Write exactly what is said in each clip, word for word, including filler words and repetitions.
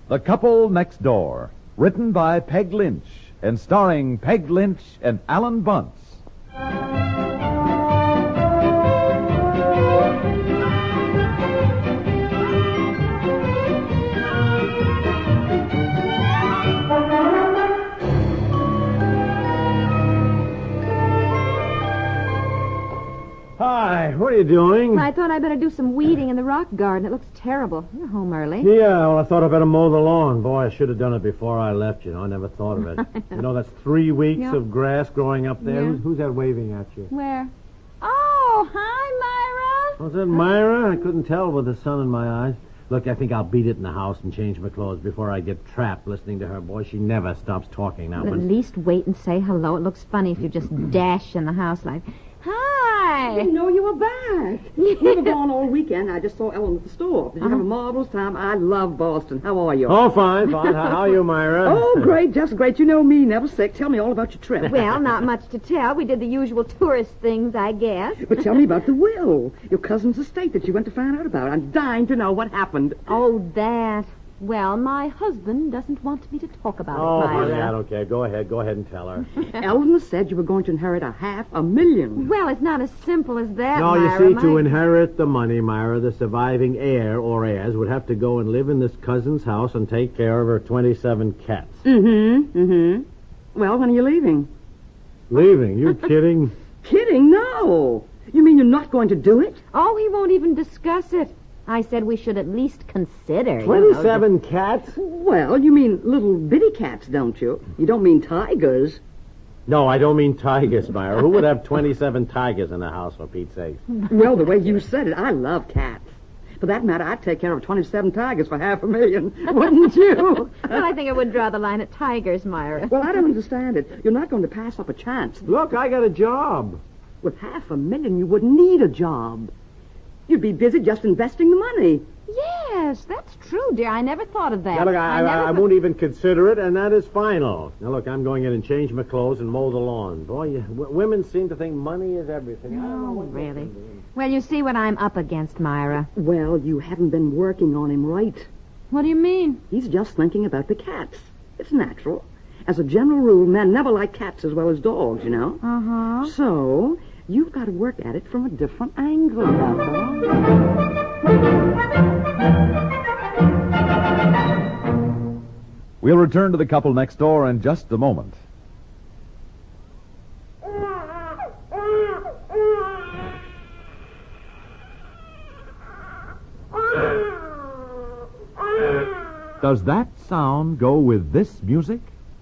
The Couple Next Door, written by Peg Lynch and starring Peg Lynch and Alan Bunce. Hi, what are you doing? I thought I'd better do some weeding in the rock garden. It looks terrible. You're home early. Yeah, well, I thought I'd better mow the lawn. Boy, I should have done it before I left, you know. I never thought of it. You know, that's three weeks Yeah. of grass growing up there. Yeah. Who's, who's that waving at you? Where? Oh, hi, Myra. Was that Myra? I couldn't tell with the sun in my eyes. Look, I think I'll beat it in the house and change my clothes before I get trapped listening to her. Boy, she never stops talking now. Well, at When... least wait and say hello. It looks funny if you just dash in the house like, hi. I didn't know you were back. You were gone all weekend. I just saw Ellen at the store. Did you Uh-huh. have a marvelous time? I love Boston. How are you? Oh, fine, fine. How, how are you, Myra? Oh, great, just great. You know me, never sick. Tell me all about your trip. Well, not much to tell. We did the usual tourist things, I guess. But tell me about the will. Your cousin's estate that you went to find out about. I'm dying to know what happened. Oh, that. Well, my husband doesn't want me to talk about Oh, it, honey, Myra. I don't care. Go ahead. Go ahead and tell her. Ellen said you were going to inherit a half a million. Well, it's not as simple as that, No, Myra. you see, to My- inherit the money, Myra, the surviving heir or heirs would have to go and live in this cousin's house and take care of her twenty-seven cats. Mm-hmm, mm-hmm. Well, when are you leaving? Leaving? You kidding? Kidding? No. You mean you're not going to do it? Oh, he won't even discuss it. I said we should at least consider. you know, twenty-seven cats? Well, you mean little bitty cats, don't you? You don't mean tigers. No, I don't mean tigers, Myra. Who would have twenty-seven tigers in the house, for Pete's sake? Well, the way you said it, I love cats. For that matter, I'd take care of twenty-seven tigers for half a million, wouldn't you? Well, I think I would draw the line at tigers, Myra. Well, I don't understand it. You're not going to pass up a chance. Look, I got a job. With half a million, you wouldn't need a job. You'd be busy just investing the money. Yes, that's true, dear. I never thought of that. Now, look, I, I, never I thought- won't even consider it, and that is final. Now, look, I'm going in and change my clothes and mow the lawn. Boy, you, w- women seem to think money is everything. I don't know Oh, what they're really? thinking. Well, you see what I'm up against, Myra. Well, you haven't been working on him right. What do you mean? He's just thinking about the cats. It's natural. As a general rule, men never like cats as well as dogs, you know. Uh-huh. So, you've got to work at it from a different angle, that's all. We'll return to The Couple Next Door in just a moment. Does that sound go with this music?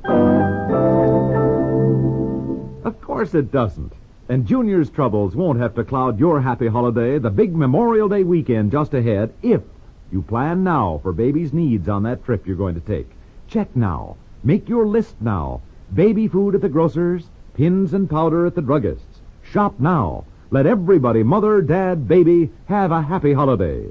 Of course it doesn't. And Junior's troubles won't have to cloud your happy holiday, the big Memorial Day weekend just ahead, if you plan now for baby's needs on that trip you're going to take. Check now. Make your list now. Baby food at the grocer's, pins and powder at the druggist's. Shop now. Let everybody, mother, dad, baby, have a happy holiday.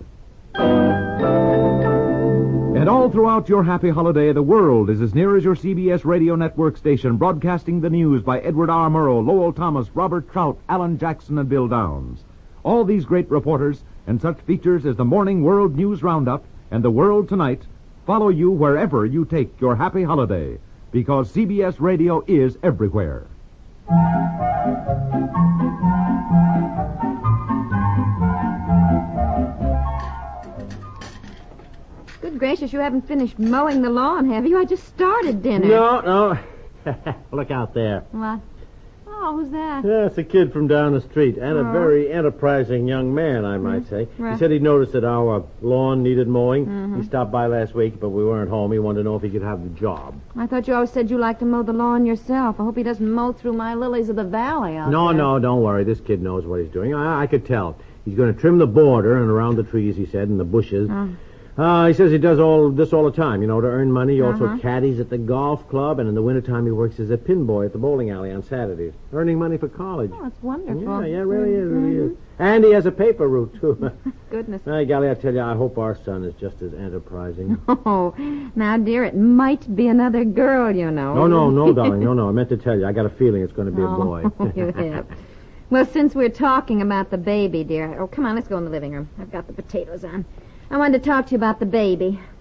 And all throughout your happy holiday, the world is as near as your C B S radio network station, broadcasting the news by Edward R. Murrow, Lowell Thomas, Robert Trout, Alan Jackson, and Bill Downs. All these great reporters and such features as the Morning World News Roundup and The World Tonight follow you wherever you take your happy holiday, because C B S Radio is everywhere. Good gracious, you haven't finished mowing the lawn, have you? I just started dinner. No, no. Look out there. What? Oh, who's that? Yeah, it's a kid from down the street, and a Oh. very enterprising young man, I might say. Right. He said he noticed that our lawn needed mowing. Mhm. He stopped by last week, but we weren't home. He wanted to know if he could have the job. I thought you always said you liked to mow the lawn yourself. I hope he doesn't mow through my lilies of the valley out No, there. no, don't worry. This kid knows what he's doing. I, I could tell. He's going to trim the border and around the trees, he said, and the bushes. Oh. Uh, he says he does all this all the time, you know, to earn money. He also Uh-huh. caddies at the golf club, and in the wintertime he works as a pin boy at the bowling alley on Saturdays, earning money for college. Oh, it's wonderful. Yeah, yeah, it really is, really is. And he has a paper route, too. Goodness. Hey, golly, I tell you, I hope our son is just as enterprising. Oh, now, dear, it might be another girl, you know. No, no, no, darling, no, no. I meant to tell you. I got a feeling it's going to be a boy. Oh, you have. Well, since we're talking about the baby, dear. Oh, come on, let's go in the living room. I've got the potatoes on. I wanted to talk to you about the baby.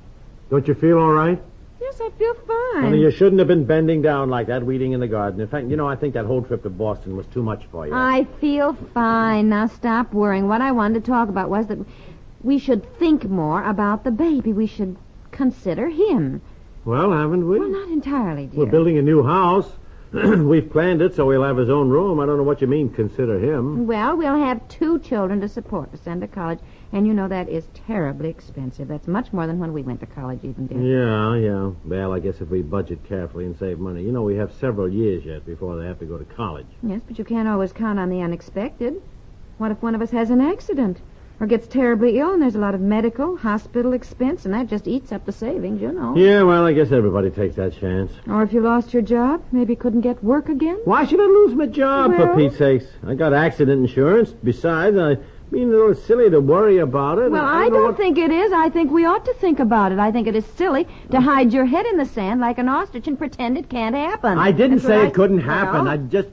Don't you feel all right? Yes, I feel fine. Honey, you shouldn't have been bending down like that, weeding in the garden. In fact, you know, I think that whole trip to Boston was too much for you. I feel fine. Now stop worrying. What I wanted to talk about was that we should think more about the baby. We should consider him. Well, haven't we? Well, not entirely, dear. We're building a new house. We've planned it so he'll have his own room. I don't know what you mean, consider him. Well, we'll have two children to support, to send to college. And you know that is terribly expensive. That's much more than when we went to college even, dear. Yeah, yeah. Well, I guess if we budget carefully and save money. You know, we have several years yet before they have to go to college. Yes, but you can't always count on the unexpected. What if one of us has an accident? Or gets terribly ill and there's a lot of medical, hospital expense, and that just eats up the savings, you know. Yeah, well, I guess everybody takes that chance. Or if you lost your job, maybe couldn't get work again. Why should I lose my job, Well- for Pete's sakes? I got accident insurance. Besides, I mean, a little silly to worry about it. Well, I know don't what- think it is. I think we ought to think about it. I think it is silly to hide your head in the sand like an ostrich and pretend it can't happen. I didn't That's what say I- it couldn't happen. Well, I just...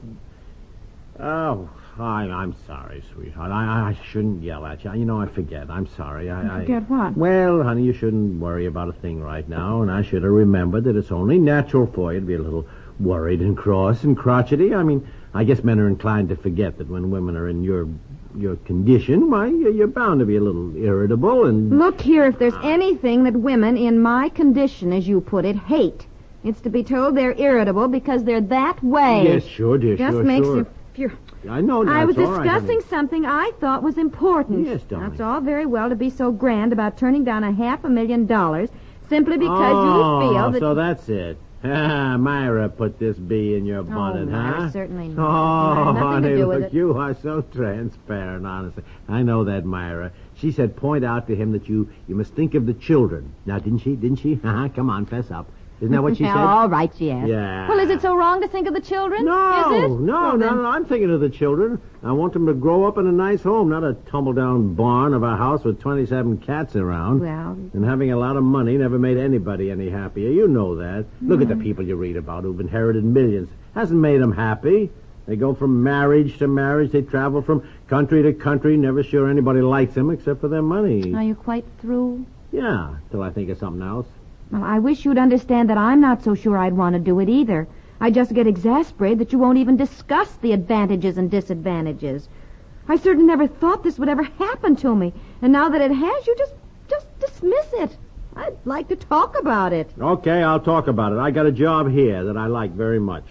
Oh, I, I'm sorry, sweetheart. I, I shouldn't yell at you. You know, I forget. I'm sorry. I, I Forget what? Well, honey, you shouldn't worry about a thing right now, and I should have remembered that it's only natural for you to be a little worried and cross and crotchety. I mean, I guess men are inclined to forget that when women are in your your condition, why, you're bound to be a little irritable and... Look here, if there's anything that women in my condition, as you put it, hate, it's to be told they're irritable because they're that way. Yes, sure, dear, Just sure, makes sure. you furious. I know. I was that's all right, discussing honey. something I thought was important. Yes, darling. Now, it's all very well to be so grand about turning down a half a million dollars simply because oh, you feel that... so that's it. Ah, Myra put this bee in your bonnet, oh, Myra, huh? certainly not. Oh, It had nothing honey, to do with look, it. you are so transparent, honestly. I know that, Myra. She said point out to him that you, you must think of the children. Now, didn't she? Didn't she? Uh-huh, come on, fess up. Isn't that what she Yeah, said? all right, yes. Yeah. Well, is it so wrong to think of the children? No, Is it? no, Well, no, then- no, I'm thinking of the children. I want them to grow up in a nice home, not a tumble-down barn of a house with twenty-seven cats around. Well... And having a lot of money never made anybody any happier. You know that. Look at the people you read about who've inherited millions. Hasn't made them happy. They go from marriage to marriage. They travel from country to country, never sure anybody likes them except for their money. Are you quite through? Yeah, till I think of something else. Well, I wish you'd understand that I'm not so sure I'd want to do it either. I just get exasperated that you won't even discuss the advantages and disadvantages. I certainly never thought this would ever happen to me. And now that it has, you just, just dismiss it. I'd like to talk about it. Okay, I'll talk about it. I got a job here that I like very much.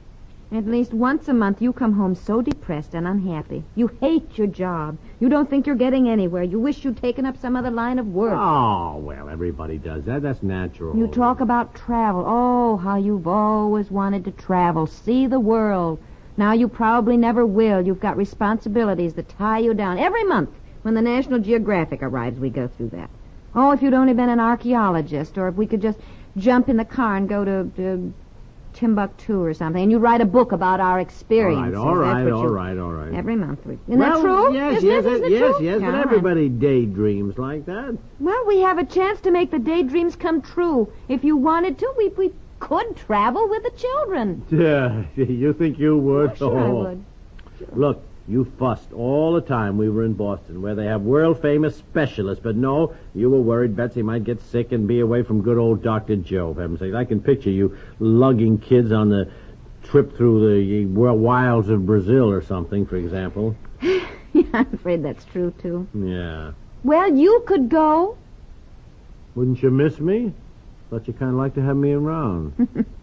At least once a month you come home so depressed and unhappy. You hate your job. You don't think you're getting anywhere. You wish you'd taken up some other line of work. Oh, well, everybody does that. That's natural. You talk about travel. Oh, how you've always wanted to travel, see the world. Now you probably never will. You've got responsibilities that tie you down. Every month, when the National Geographic arrives, we go through that. Oh, if you'd only been an archaeologist, or if we could just jump in the car and go to... to Timbuktu or something, and you write a book about our All experiences. right, all right, That's what all you- right, all right. Every month. We, isn't well, that true? Yes, Isn't yes, it? Isn't it yes, true? yes, Yeah, but all right. everybody daydreams like that. Well, we have a chance to make the daydreams come true. If you wanted to, we we could travel with the children. Yeah, you think you would? Oh, sure I Oh. would. Look, you fussed all the time we were in Boston, where they have world-famous specialists, but no, you were worried Betsy might get sick and be away from good old Doctor Joe, for heaven's sake. I can picture you lugging kids on the trip through the wilds of Brazil or something, for example. Yeah, I'm afraid that's true, too. Yeah. Well, you could go. Wouldn't you miss me? Thought you kind of like to have me around.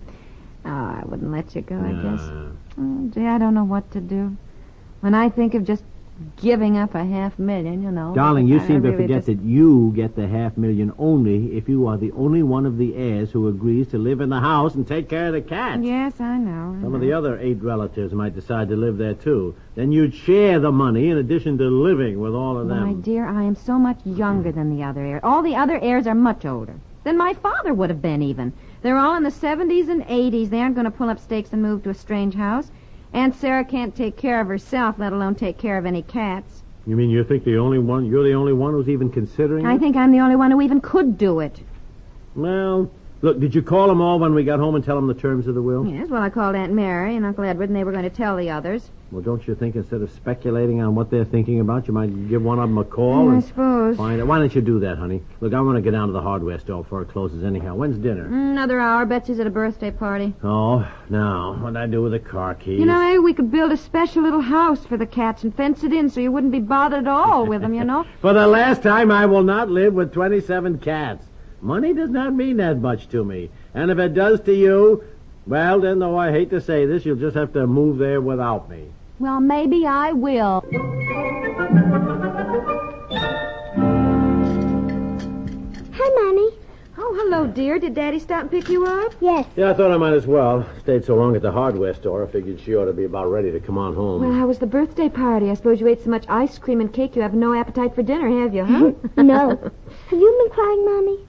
Oh, I wouldn't let you go, I Yeah. guess. Oh, gee, I don't know what to do. When I think of just giving up a half million, you know. Darling, you I seem to really forget just- that you get the half million only if you are the only one of the heirs who agrees to live in the house and take care of the cats. Yes, I know. I Some of know. the other eight relatives might decide to live there, too. Then you'd share the money in addition to living with all of them. My dear, I am so much younger than the other heirs. All the other heirs are much older than my father would have been, even. They're all in the seventies and eighties. They aren't going to pull up stakes and move to a strange house. Aunt Sarah can't take care of herself, let alone take care of any cats. You mean you think the only one, you're the only one who's even considering I it? think I'm the only one who even could do it. Well, Look, did you call them all when we got home and tell them the terms of the will? Yes, well, I called Aunt Mary and Uncle Edward, and they were going to tell the others. Well, don't you think instead of speculating on what they're thinking about, you might give one of them a call? Mm, I and suppose. Find out. Why don't you do that, honey? Look, I want to get down to the hardware store before it closes anyhow. When's dinner? Another hour. Betsy's at a birthday party. Oh, now, what'd I do with the car keys? You know, maybe we could build a special little house for the cats and fence it in so you wouldn't be bothered at all with them, you know? For the last time, I will not live with twenty-seven cats. Money does not mean that much to me. And if it does to you, well, then, though I hate to say this, you'll just have to move there without me. Well, maybe I will. Hi, Mommy. Oh, hello, dear. Did Daddy stop and pick you up? Yes. Yeah, I thought I might as well. Stayed so long at the hardware store, I figured she ought to be about ready to come on home. Well, how was the birthday party? I suppose you ate so much ice cream and cake you have no appetite for dinner, have you, huh? No. Have you been crying, Mommy?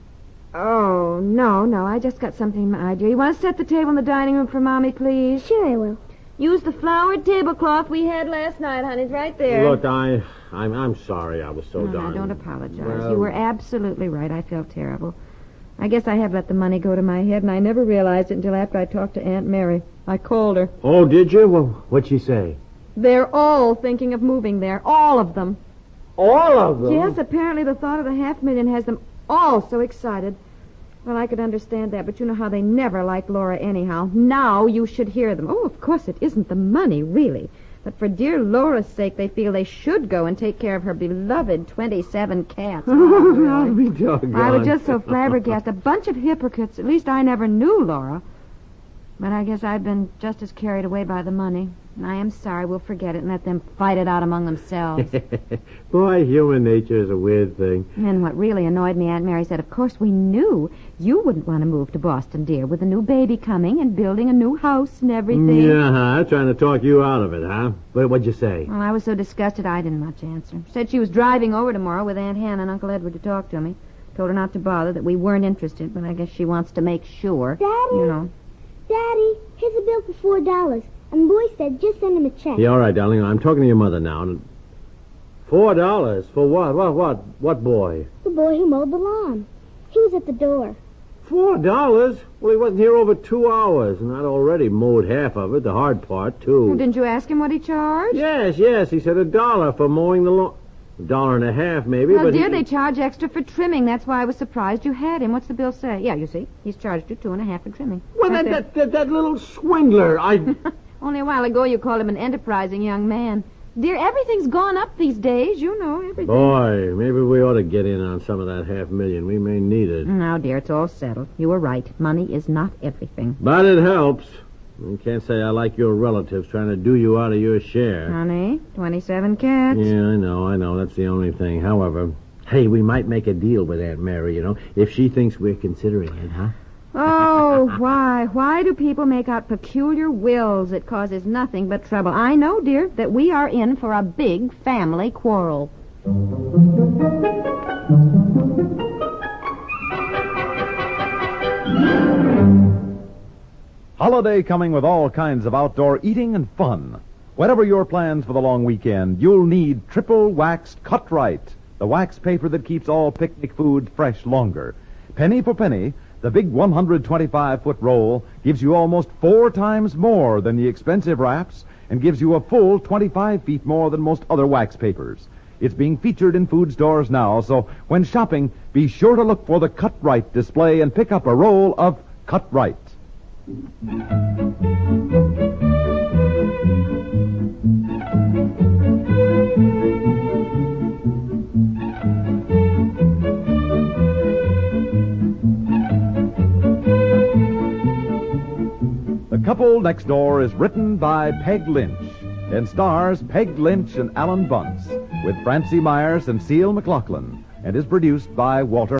Oh, no, no. I just got something, my dear. You want to set the table in the dining room for Mommy, please? Sure I will. Use the flowered tablecloth we had last night, honey. It's right there. Look, I, I'm, I'm sorry I was so no, darn... no, don't apologize. Well- You were absolutely right. I felt terrible. I guess I have let the money go to my head, and I never realized it until after I talked to Aunt Mary. I called her. Oh, did you? Well, what'd she say? They're all thinking of moving there. All of them. All of them? Yes, apparently the thought of the half million has them all so excited. Well, I could understand that, but you know how they never like Laura anyhow. Now you should hear them. Oh, of course it isn't the money, really. But for dear Laura's sake, they feel they should go and take care of her beloved twenty-seven cats. Oh, really. I'll be doggone. I was just so flabbergasted. A bunch of hypocrites. At least I never knew Laura. But I guess I've been just as carried away by the money. And I am sorry. We'll forget it and let them fight it out among themselves. Boy, human nature is a weird thing. And what really annoyed me, Aunt Mary said, of course we knew you wouldn't want to move to Boston, dear, with a new baby coming and building a new house and everything. Yeah, huh? Trying to talk you out of it, huh? But what'd you say? Well, I was so disgusted I didn't much answer. Said she was driving over tomorrow with Aunt Hannah and Uncle Edward to talk to me. Told her not to bother, that we weren't interested, but I guess she wants to make sure. Daddy? You know. Daddy, here's a bill for four dollars. And the boy said just send him a check. Yeah, all right, darling. I'm talking to your mother now. Four dollars? For what? What, what? What boy? The boy who mowed the lawn. He was at the door. Four dollars? Well, he wasn't here over two hours, and I'd already mowed half of it, the hard part, too. Well, didn't you ask him what he charged? Yes, yes. He said a dollar for mowing the lawn. A dollar and a half, maybe, Well, but dear, he... they charge extra for trimming. That's why I was surprised you had him. What's the bill say? Yeah, you see. He's charged you two and a half for trimming. Well, Right that, there. that, that, that little swindler, I... Only a while ago you called him an enterprising young man. Dear, everything's gone up these days. You know, everything. Boy, maybe we ought to get in on some of that half million. We may need it. Now, dear, it's all settled. You were right. Money is not everything. But it helps. You can't say I like your relatives trying to do you out of your share. Honey, twenty-seven cats. Yeah, I know, I know. That's the only thing. However, hey, we might make a deal with Aunt Mary, you know, if she thinks we're considering it, huh? Oh, why? Why do people make out peculiar wills? It causes nothing but trouble. I know, dear, that we are in for a big family quarrel. Holiday coming with all kinds of outdoor eating and fun. Whatever your plans for the long weekend, you'll need triple waxed Cut-Rite, the wax paper that keeps all picnic food fresh longer. Penny for penny, the big one hundred twenty-five foot roll gives you almost four times more than the expensive wraps and gives you a full twenty-five feet more than most other wax papers. It's being featured in food stores now, so when shopping, be sure to look for the Cut-Rite display and pick up a roll of Cut-Rite. The Couple Next Door is written by Peg Lynch and stars Peg Lynch and Alan Bunce with Francie Myers and Seal McLaughlin and is produced by Walter